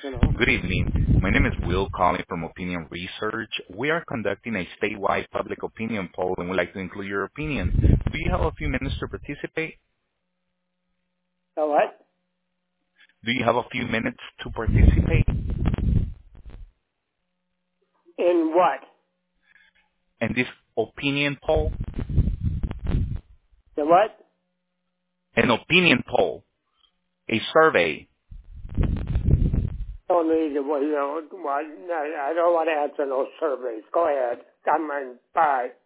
Hello. Good evening. My name is Will calling from Opinion Research. We are conducting a statewide public opinion poll and would like to include your opinion. Do you have a few minutes to participate? So what? Do you have a few minutes to participate In what? in this opinion poll? The what? An opinion poll, a survey. Don't need to, I don't want to answer those surveys. Go ahead. Bye.